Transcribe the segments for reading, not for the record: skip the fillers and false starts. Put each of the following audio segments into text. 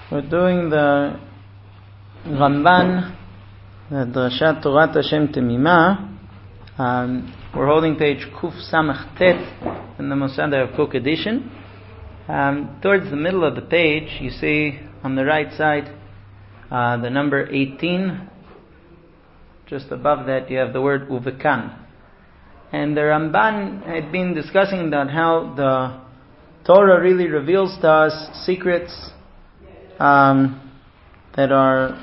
We're doing the Ramban, the Drashat Torat Hashem Temimah. We're holding page Kuf Samach Tet in the Mosada of Cook edition. Towards the middle of the page, you see on the right side the number 18. Just above that, you have the word Uvekan. And the Ramban had been discussing about how the Torah really reveals to us secrets that are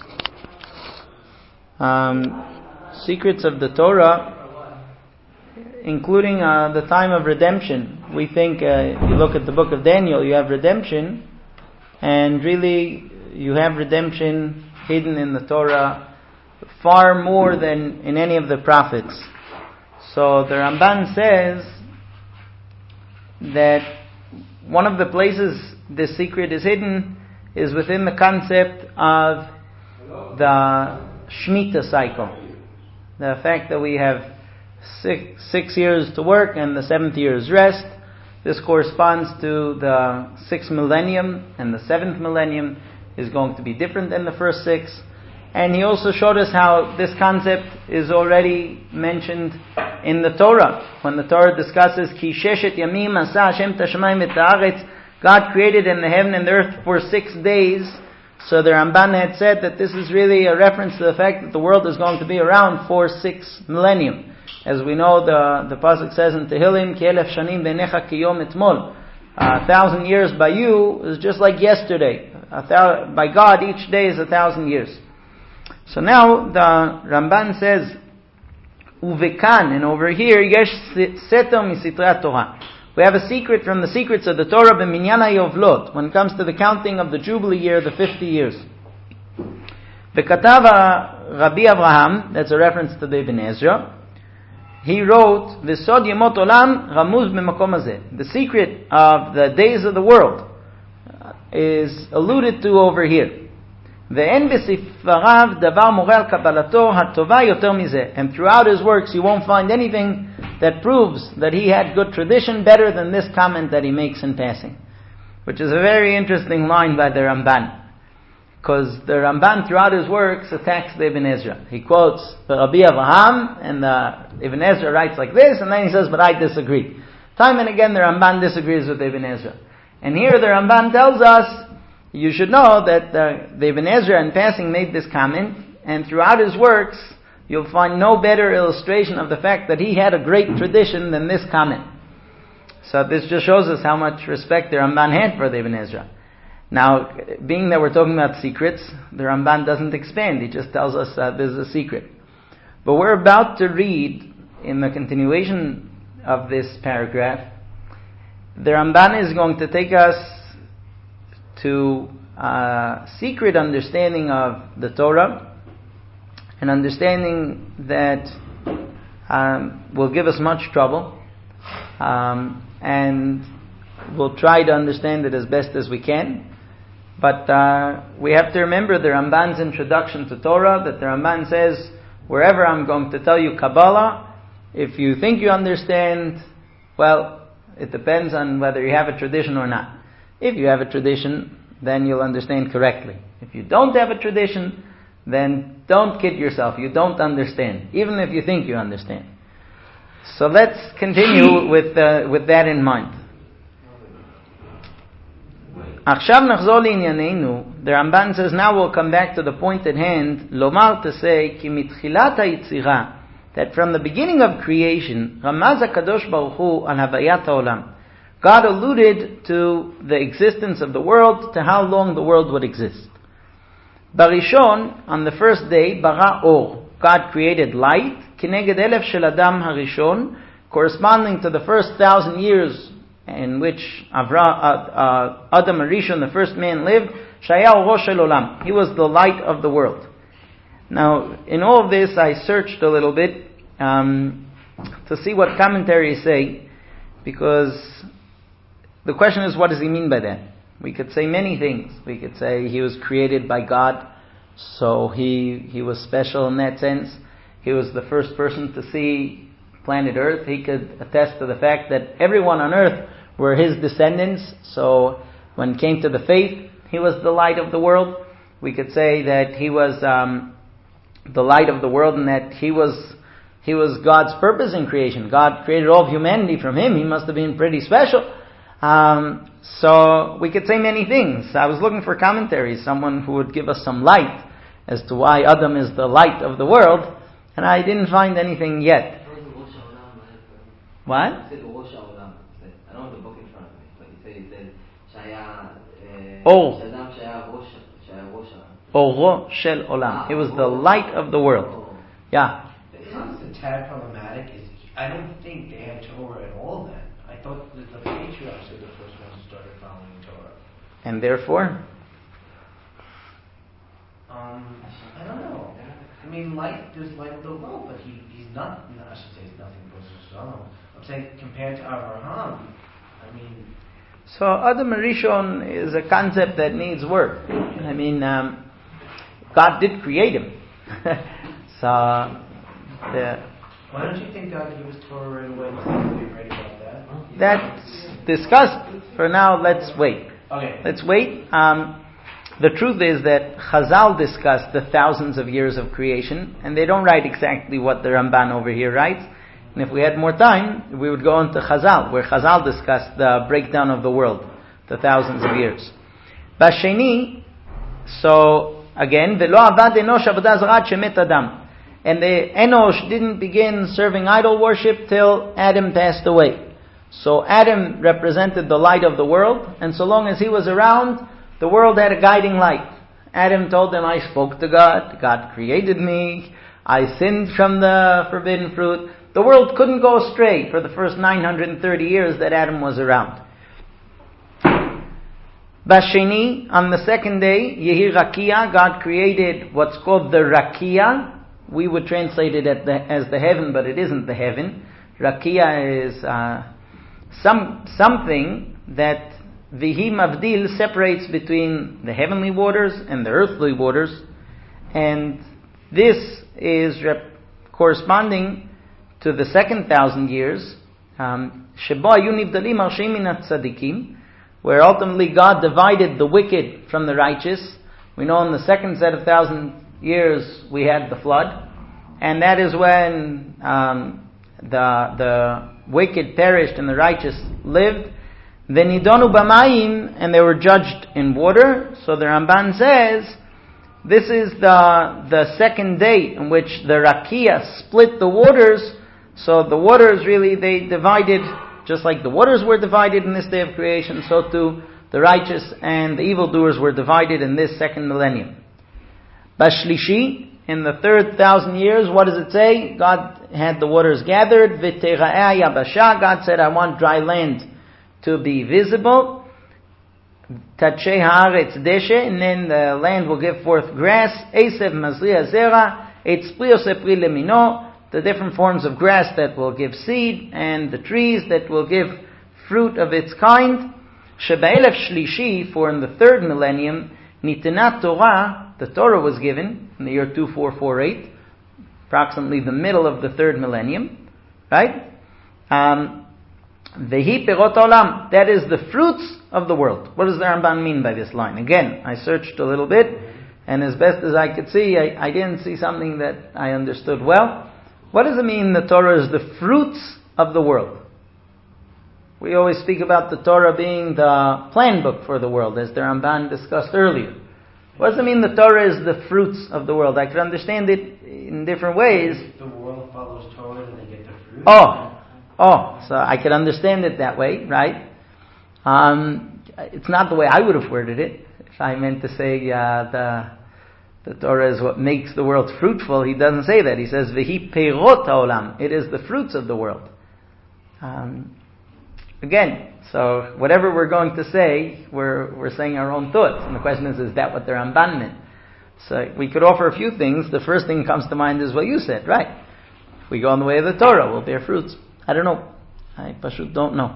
secrets of the Torah, including the time of redemption. We think, you look at the book of Daniel, you have redemption, and really you have redemption hidden in the Torah far more than in any of the prophets. So the Ramban says that one of the places this secret is hidden is within the concept of the Shemitah cycle. The fact that we have six years to work and the seventh year is rest. This corresponds to the 6th millennium, and the 7th millennium is going to be different than the first 6. And he also showed us how this concept is already mentioned in the Torah. When the Torah discusses Ki Sheshet Yamim Asa Hashem Tashamayim et Haaretz, God created in the heaven and the earth for 6 days. So the Ramban had said that this is really a reference to the fact that the world is going to be around for 6 millennium. As we know, the Pasuk says in Tehillim, Ki elef shanim beinecha ki yom etmol. 1,000 years by you is just like yesterday. By God, each day is 1,000 years. So now the Ramban says, Uvekan, and over here, Yesh Seter Misitrat Torah. We have a secret from the secrets of the Torah b'minyan hayovlot, when it comes to the counting of the Jubilee year, the 50 years. V'katav Rabbi Avraham, that's a reference to the Ibn Ezra, he wrote, V'sod yemot olam ramuz b'makom hazeh. The secret of the days of the world is alluded to over here. Ve'en b'sifarav davar moreh al kabalato hatova yoter mizeh. And throughout his works you won't find anything that proves that he had good tradition better than this comment that he makes in passing. Which is a very interesting line by the Ramban. Because the Ramban throughout his works attacks the Ibn Ezra. He quotes the Rabbi Avraham, and the Ibn Ezra writes like this, and then he says, but I disagree. Time and again the Ramban disagrees with Ibn Ezra. And here the Ramban tells us, you should know that the Ibn Ezra in passing made this comment, and throughout his works, you'll find no better illustration of the fact that he had a great tradition than this comment. So this just shows us how much respect the Ramban had for the Ibn Ezra. Now, being that we're talking about secrets, the Ramban doesn't expand. He just tells us this is a secret. But we're about to read, in the continuation of this paragraph, the Ramban is going to take us to a secret understanding of the Torah, an understanding that will give us much trouble, and we'll try to understand it as best as we can. But we have to remember the Ramban's introduction to Torah, that the Ramban says, wherever I'm going to tell you Kabbalah, if you think you understand, well, it depends on whether you have a tradition or not. If you have a tradition, then you'll understand correctly. If you don't have a tradition, then don't kid yourself. You don't understand, even if you think you understand. So let's continue with that in mind. עכשיו נחזור לענייננו. The Ramban says, now we'll come back to the point at hand. לומר, to say, כי מתחילת היצירה, that from the beginning of creation, רמז הקדוש ברוך הוא על הוויית העולם. God alluded to the existence of the world, to how long the world would exist. Barishon, on the first day, bara or, God created light, kineged elef shel adam harishon, corresponding to the first 1,000 years in which Adam Harishon, the first man, lived. Shayahu rosh shel olam, he was the light of the world. Now, in all of this, I searched a little bit to see what commentaries say, because the question is, what does he mean by that? We could say many things. We could say he was created by God, so he was special in that sense. He was the first person to see planet Earth. He could attest to the fact that everyone on Earth were his descendants. So when it came to the faith, he was the light of the world. We could say that he was the light of the world, and that he was God's purpose in creation. God created all of humanity from him. He must have been pretty special. So we could say many things. I was looking for commentaries, someone who would give us some light as to why Adam is the light of the world, and I didn't find anything yet. What? I don't have the book in front of me, but he said Oro shel olam. It was the light of the world. Yeah. It's a tad problematic. I don't think they had Torah at all then. I thought that the patriarchs were the first ones who started following Torah. And therefore? I don't know. I mean, there's light of the world, but he's not, I should say he's nothing but Shalom. I'm saying compared to Abraham, I mean... So Adam Rishon is a concept that needs work. I mean, God did create him. So... Why don't you think God gave us Torah right away? Are you right about that? That's discussed. For now, let's wait. Okay. Let's wait. The truth is that Chazal discussed the thousands of years of creation, and they don't write exactly what the Ramban over here writes. And if we had more time, we would go into Chazal, where Chazal discussed the breakdown of the world, the thousands of years. Basheni, so again, Velo avad enosh avodah zara shemet adam. And the Enosh didn't begin serving idol worship till Adam passed away. So Adam represented the light of the world, and so long as he was around, the world had a guiding light. Adam told them, I spoke to God, God created me, I sinned from the forbidden fruit. The world couldn't go astray for the first 930 years that Adam was around. Basheni, on the second day, Yehi Rakia, God created what's called the Rakia. We would translate it as the heaven, but it isn't the heaven. Rakia is something that Vihi Mavdil separates between the heavenly waters and the earthly waters, and this is corresponding to the second 1,000 years, Sheba Yunivdalim al Sheminat Tzadikim, where ultimately God divided the wicked from the righteous. We know in the second set of 1,000 years we had the flood, and that is when the wicked perished and the righteous lived. Venidonu b'mayim, and they were judged in water. So the Ramban says this is the second day in which the Rakia split the waters. So the waters really, they divided, just like the waters were divided in this day of creation, so too the righteous and the evildoers were divided in this second millennium. Bashlishi, in the third 1,000 years, what does it say? God had the waters gathered. V'tera'eh yabasha, God said, I want dry land to be visible. Tatshei haaretz deshe, and then the land will give forth grass. Esev mazriya zera, etz pri oseh pri lemino, the different forms of grass that will give seed, and the trees that will give fruit of its kind. Sheba'elef shlishi, for in the third millennium, nitenat Torah, the Torah was given in the year 2448, approximately the middle of the third millennium, right? Vehi perot olam, that is the fruits of the world. What does the Ramban mean by this line? Again, I searched a little bit, and as best as I could see, I didn't see something that I understood well. What does it mean the Torah is the fruits of the world? We always speak about the Torah being the plan book for the world, as the Ramban discussed earlier. What does it mean the Torah is the fruits of the world? I could understand it in different ways. If the world follows Torah, then they get the fruit. So I could understand it that way, right? It's not the way I would have worded it. If I meant to say the Torah is what makes the world fruitful, he doesn't say that. He says, Vehi peirot haolam. It is the fruits of the world. Again, so whatever we're going to say, we're saying our own thoughts. And the question is that what the Ramban meant? So we could offer a few things. The first thing that comes to mind is what you said, right? If we go on the way of the Torah, we'll bear fruits. I don't know. I pashut don't know.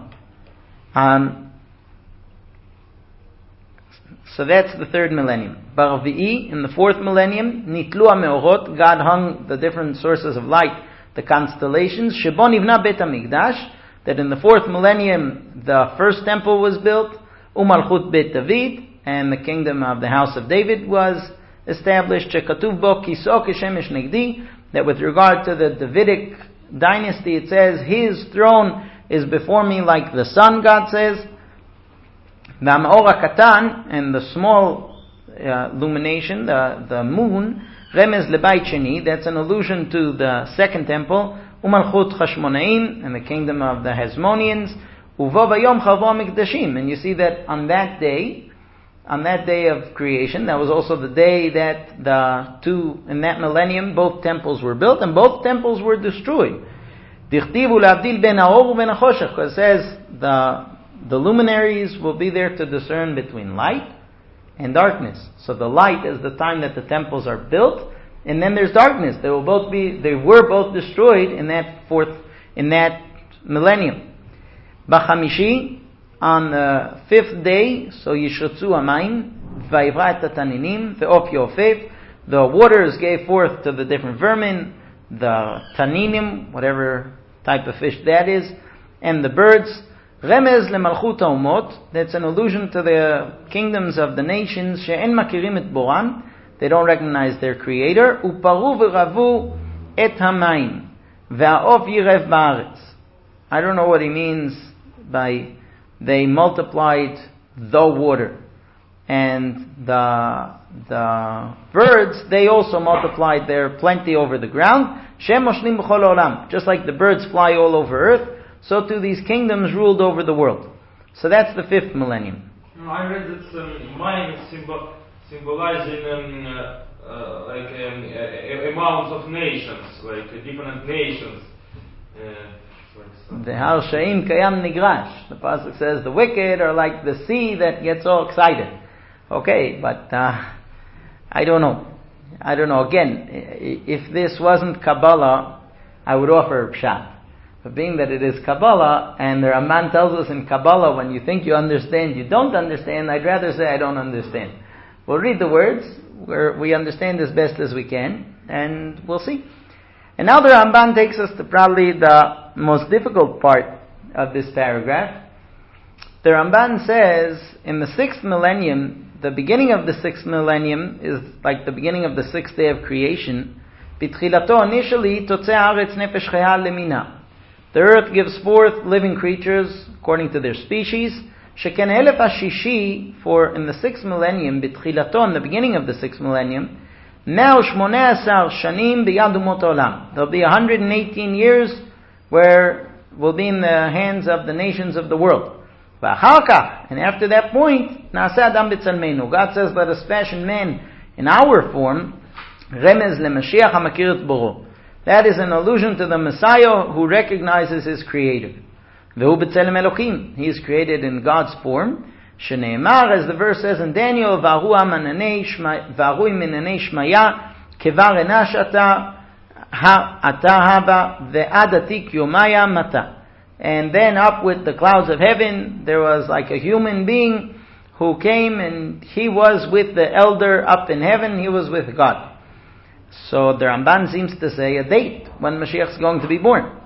So that's the third millennium. Barvi'i, in the fourth millennium, Nitlu HaMeorot, God hung the different sources of light, the constellations. Shebon Nivna Bet HaMikdash, that in the fourth millennium the first temple was built. Umalchut Bet David, and the kingdom of the house of David was established. Shekatuv bo kiso kishemesh negdi, that with regard to the Davidic dynasty, it says, his throne is before me like the sun, God says. V'amor katan, and the small illumination, the moon, remez lebait sheni, that's an allusion to the second temple, umalchut chashmonaim, and the kingdom of the Hasmoneans, uvo vayom chavo mikdashim, and you see that on that day of creation, that was also the day that in that millennium, both temples were built, and both temples were destroyed. Dichtivu l'avdil ben ha'or u'ben ha'choshech, because it says the luminaries will be there to discern between light and darkness. So the light is the time that the temples are built, and then there's darkness. They were both destroyed in that millennium. B'chamishi, on the fifth day, so Yishotzu Amayim, Vayivra et Taninim, Ve'op Yofef, the waters gave forth to the different vermin, the Taninim, whatever type of fish that is, and the birds. Remez lemalchut haumot, that's an allusion to the kingdoms of the nations. She'en makirim et boran, they don't recognize their creator. Uparu v'ravu et hamayim, ve'aof yirev ba'aretz. I don't know what he means by they multiplied the water, and the birds, they also multiplied their plenty over the ground. Shem moshlim b'chol olam, just like the birds fly all over earth, so too these kingdoms ruled over the world. So that's the fifth millennium. I read that mine symbolizing amounts of nations, like different nations. The Har She'im Kayam Nigrash. The pasuk says the wicked are like the sea that gets all excited. Okay, but I don't know. Again, if this wasn't Kabbalah, I would offer Pshat. But being that it is Kabbalah, and the Ramban tells us in Kabbalah, when you think you understand, you don't understand, I'd rather say I don't understand. We'll read the words, where we understand as best as we can, and we'll see. And now the Ramban takes us to probably the most difficult part of this paragraph. The Ramban says, in the sixth millennium, the beginning of the sixth millennium is like the beginning of the sixth day of creation. B'tchilato, initially, totzeh haaretz nefesh chaya lemina. The earth gives forth living creatures according to their species. Sheken elef hashishi, for in the sixth millennium, b'tchilato, in the beginning of the sixth millennium, now shmoneh asar shanim b'yad umot olam. There'll be 118 years where will be in the hands of the nations of the world. And after that point, Na'aseh Adam b'tzalmeinu. God says, let us fashion man in our form. Remez leMashiach hamakir et boro. That is an allusion to the Messiah who recognizes his Creator. Vehu b'tzelem Elokim. He is created in God's form. Shene'emar, as the verse says in Daniel, V'aru minanei shmaya kevar enash ata haba ve'ad atik yomaya mata. And then up with the clouds of heaven, there was like a human being who came, and he was with the elder up in heaven, he was with God. So the Ramban seems to say a date when Mashiach is going to be born.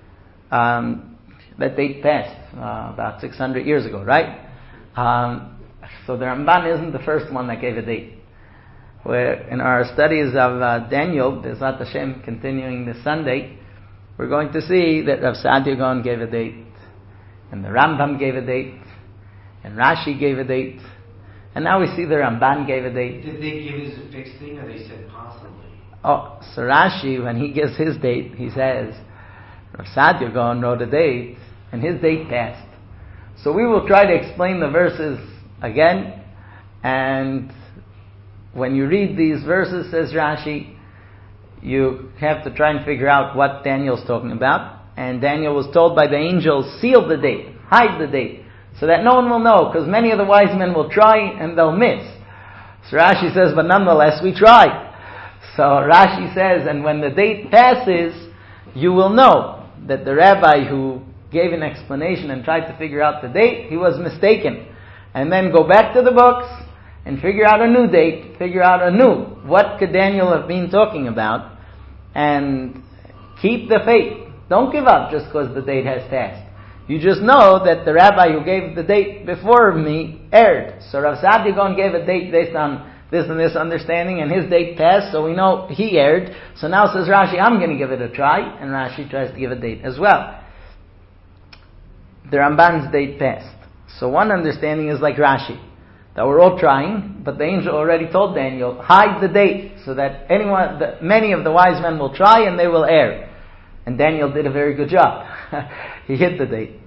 That date passed about 600 years ago, right? So the Ramban isn't the first one that gave a date. Where in our studies of Daniel, B'ezrat Hashem, continuing this Sunday, we're going to see that Rav Saadia Gaon gave a date, and the Rambam gave a date, and Rashi gave a date, and now we see the Ramban gave a date. Did they give us a fixed thing, or they said possibly? Oh, so Rashi, when he gives his date, he says, Rav Saadia Gaon wrote a date, and his date passed. So we will try to explain the verses again, and when you read these verses, says Rashi, you have to try and figure out what Daniel's talking about. And Daniel was told by the angels, seal the date, hide the date, so that no one will know, because many of the wise men will try and they'll miss. So Rashi says, but nonetheless we tried. So Rashi says, and when the date passes, you will know that the rabbi who gave an explanation and tried to figure out the date, he was mistaken. And then go back to the books and figure out a new date, figure out anew what could Daniel have been talking about, and keep the faith. Don't give up just because the date has passed. You just know that the rabbi who gave the date before me erred. So Rav Saadia Gaon gave a date based on this and this understanding, and his date passed, so we know he erred. So now says Rashi, I'm going to give it a try, and Rashi tries to give a date as well. The Ramban's date passed. So one understanding is like Rashi, that we're all trying, but the angel already told Daniel, hide the date, so that many of the wise men will try and they will err. And Daniel did a very good job. He hid the date.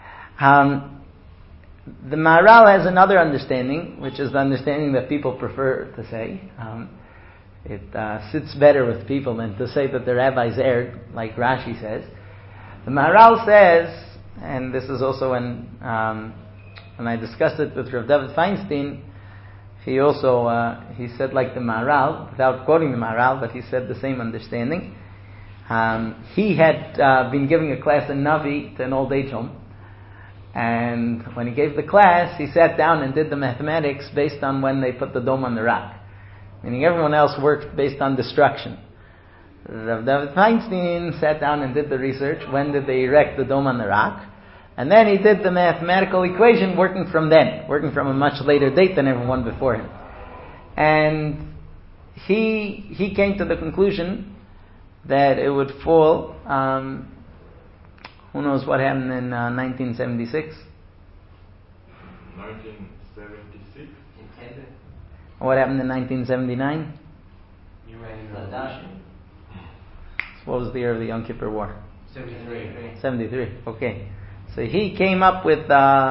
The Maharal has another understanding, which is the understanding that people prefer to say. It sits better with people than to say that the rabbis erred, like Rashi says. The Maharal says, and this is also when I discussed it with Rav David Feinstein, he also he said like the Maharal, without quoting the Maharal, but he said the same understanding. He had been giving a class in Navi to an old age home, and when he gave the class, he sat down and did the mathematics based on when they put the dome on the rock. Meaning everyone else worked based on destruction. Rav David Feinstein sat down and did the research, when did they erect the dome on the rock? And then he did the mathematical equation working from then, working from a much later date than everyone before him. And he came to the conclusion that it would fall, who knows what happened in 1976? 1976? What happened in 1979? What was the year of the Yom Kippur War? 73. 73, okay. So he came up with,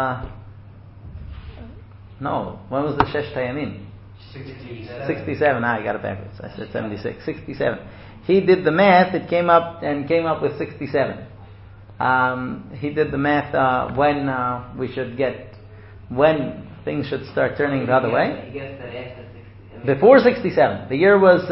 when was the Shesh Tayamim? 67. I got it backwards. I said 76. 67. He did the math, it came up with 67. He did the math when things should start turning the other way. Before 67. The year was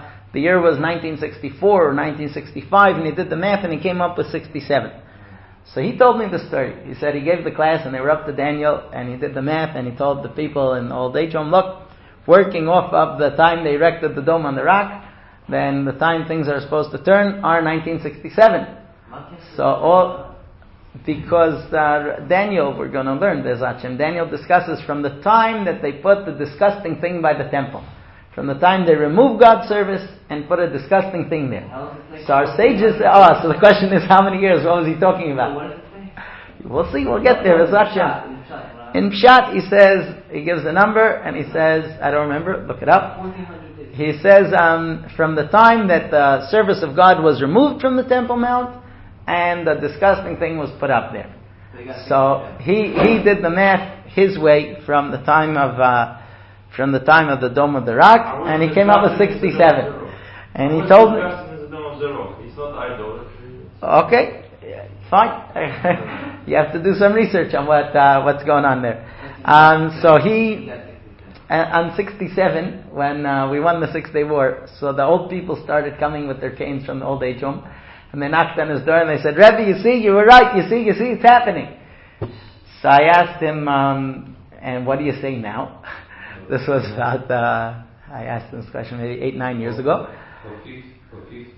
1964 or 1965, and he did the math and he came up with 67. So he told me the story. He said he gave the class and they were up to Daniel, and he did the math and he told the people in old age home, look, working off of the time they erected the dome on the rock, then the time things are supposed to turn are 1967. So because Daniel, we're going to learn this, Daniel discusses from the time that they put the disgusting thing by the temple. From the time they removed God's service and put a disgusting thing there. So our sages, so the question is how many years, what was he talking about? We'll see, we'll get there. In Pshat, he gives a number and he says, I don't remember, look it up. He says, from the time that the service of God was removed from the Temple Mount and the disgusting thing was put up there. So he did the math his way from the time of the Dome of the Rock, and he came up with 67. And he told me, it's not idolatry. Okay, fine. You have to do some research on what's going on there. So he, on 67, when we won the 6 Day War, so the old people started coming with their canes from the old age home, and they knocked on his door and they said, Rebbe, you see, you were right, you see, it's happening. So I asked him, and what do you say now? This was about, I asked him this question maybe 8-9 years ago. For 56,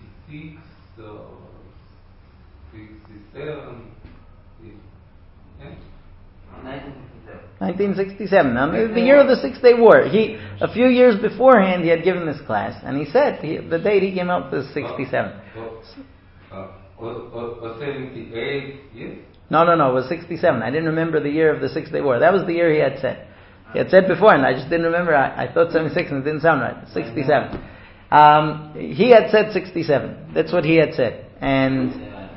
67, 1967. Now, the year of the 6 Day War. A few years beforehand, he had given this class, and he said the date he came up with was 67. or 78 years? No, it was 67. I didn't remember the year of the 6 Day War. That was the year he had said. He had said before, and I just didn't remember. I thought 76, and it didn't sound right. 67. He had said 67. That's what he had said. And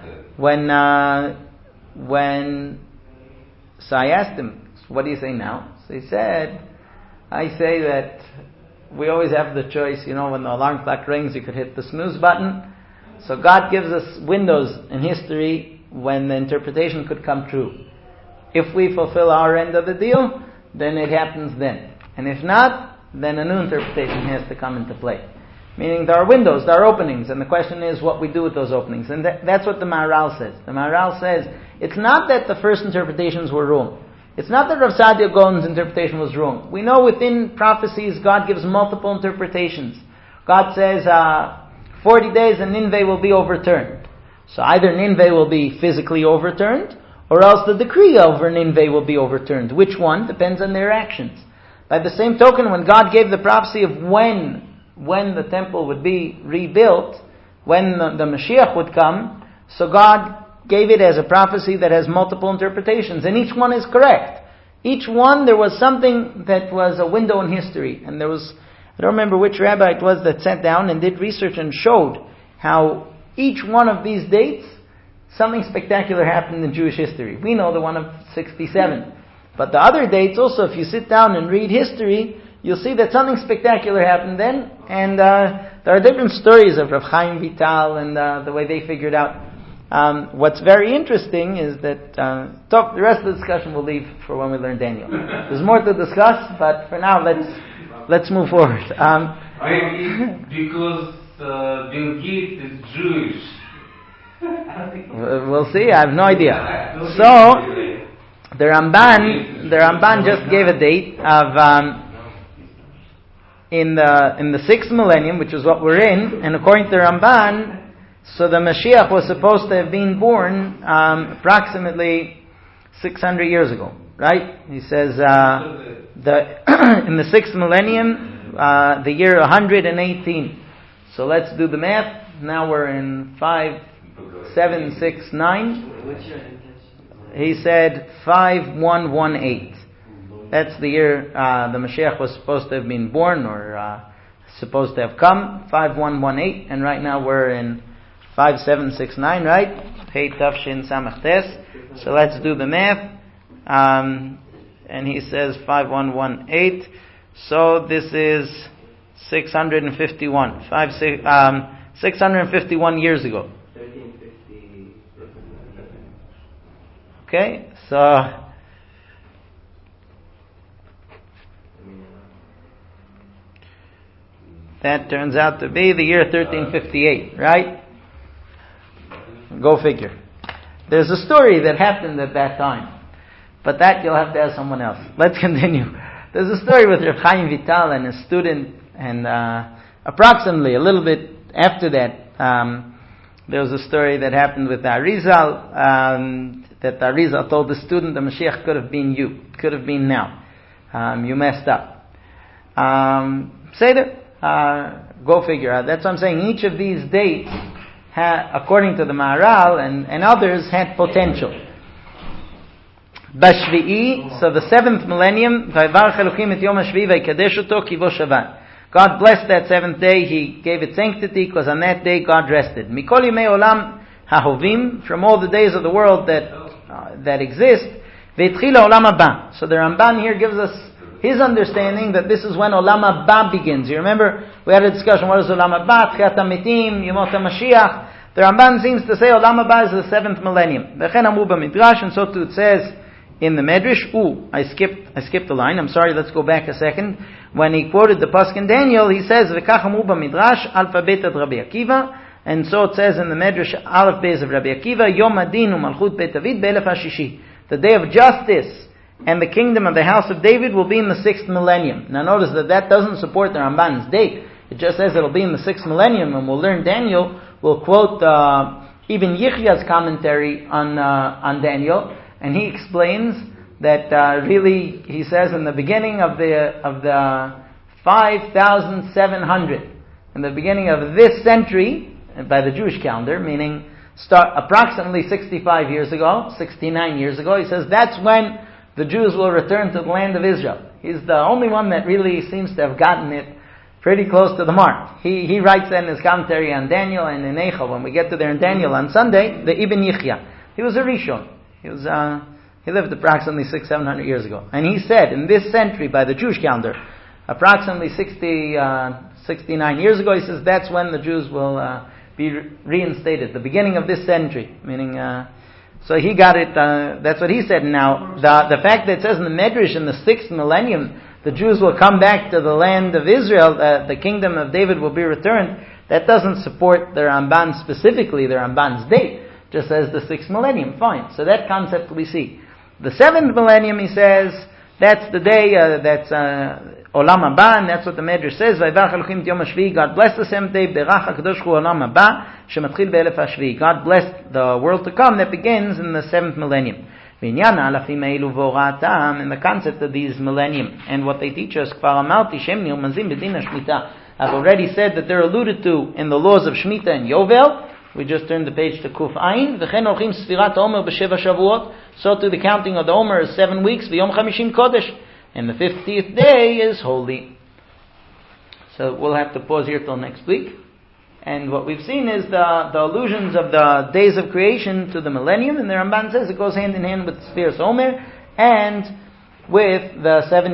so I asked him, what do you say now? So he said, I say that we always have the choice, when the alarm clock rings, you could hit the snooze button. So God gives us windows in history when the interpretation could come true. If we fulfill our end of the deal, then it happens then. And if not, then a new interpretation has to come into play. Meaning there are windows, there are openings, and the question is what we do with those openings. And that's what the Maharal says. The Maharal says, it's not that the first interpretations were wrong. It's not that Rav Saadia Gaon's interpretation was wrong. We know within prophecies God gives multiple interpretations. God says 40 days and Nineveh will be overturned. So either Nineveh will be physically overturned, or else the decree over Nineveh will be overturned. Which one? Depends on their actions. By the same token, when God gave the prophecy of when the temple would be rebuilt, when the Mashiach would come, so God gave it as a prophecy that has multiple interpretations, and each one is correct. Each one, there was something that was a window in history, and there was, I don't remember which rabbi it was that sat down and did research and showed how each one of these dates, something spectacular happened in Jewish history. We know the one of 67. But the other dates also, if you sit down and read history, you'll see that something spectacular happened then. And there are different stories of Rav Chaim Vital and the way they figured out. What's very interesting is that the rest of the discussion we'll leave for when we learn Daniel. There's more to discuss, but for now, let's move forward. Maybe because Bill Gates is Jewish. We'll see. I have no idea. So the Ramban just gave a date of in the 6th millennium, which is what we're in, and according to the Ramban, so the Mashiach was supposed to have been born approximately 600 years ago, right? He says in the 6th millennium, the year 118. So let's do the math. Now we're in 5769. He said 5118. That's the year the Mashiach was supposed to have been born, or supposed to have come. 5118, and right now we're in 5769, right? Hey Tafshin Samachtes. So let's do the math. And he says 5118. So this is 651. 651 years ago. 1350. Okay, so that turns out to be the year 1358, right? Go figure. There's a story that happened at that time, but that you'll have to ask someone else. Let's continue. There's a story with Rav Chaim Vital and his student, and approximately a little bit after that, there was a story that happened with the Arizal, that the Arizal told the student, the Mashiach could have been you, could have been now. You messed up. Seder, go figure. That's what I'm saying. Each of these dates, according to the Maharal and others, had potential. Bashvi'i, so the 7th millennium, God blessed that 7th day, He gave it sanctity, because on that day God rested. Mikol yimei olam hahovim, from all the days of the world that exist, ve'etchila olam haba. So the Ramban here gives us his understanding that this is when olam haba begins. You remember, we had a discussion, what is olam haba, tchiat hamitim, yemot HaMashiach. The Ramban seems to say olam haba is the 7th millennium. V'chen amu b'midrash, and so too it says in the Medrash. I skipped a line. I'm sorry, let's go back a second. When he quoted the Pasuk in Daniel, he says, v'kach amu b'midrash, alfa bet ad Rabbi Akiva, and so it says in the Medrash, Aleph Beis of Rabbi Akiva, Yom Adin u'malchut Beit David be'elef hashishi. The day of justice and the kingdom of the house of David will be in the 6th millennium. Now notice that doesn't support the Ramban's date. It just says it'll be in the 6th millennium. When we'll learn Daniel, we'll quote Ibn Yichya's commentary on Daniel, and he explains that really, he says in the beginning of the 5,700, in the beginning of this century, by the Jewish calendar, meaning approximately 65 years ago, 69 years ago, he says that's when the Jews will return to the land of Israel. He's the only one that really seems to have gotten it pretty close to the mark. He writes that in his commentary on Daniel and in Eichel. When we get to there in Daniel on Sunday, the Ibn Yichya. He was a Rishon. He lived approximately 600-700 years ago. And he said, in this century, by the Jewish calendar, approximately 69 years ago, he says that's when the Jews will be reinstated. The beginning of this century. Meaning, so he got it, that's what he said. Now, the fact that it says in the Medrash in the 6th millennium, the Jews will come back to the land of Israel, the kingdom of David will be returned, that doesn't support the Ramban specifically, the Ramban's date. Just says the 6th millennium, fine. So that concept we see. The 7th millennium, he says, that's the day, that's Olam Haba, and that's what the Medrash says. Vayvarach Elokim et Yom HaShvi. God blessed the seventh day. Berach HaKadosh Hu Olam Haba shematchil be'elef HaShvi. God blessed the world to come that begins in the seventh millennium. V'inyan ha'alafim ha'elu v'ora'atam, and the concept of these millennium and what they teach us. Kvar amarti shem nirmazim b'din ha'shmita. I've already said that they're alluded to in the laws of Shemitah and Yovel. We just turned the page to Kuf Ayin. V'chen olchim sfirat Omer b'sheva shavuot. So to the counting of the Omer is 7 weeks. V'yom chamishim kodesh. And the 50th day is holy. So we'll have to pause here till next week. And what we've seen is the allusions of the days of creation to the millennium. And the Ramban says it goes hand in hand with Sfiras Omer and with the 7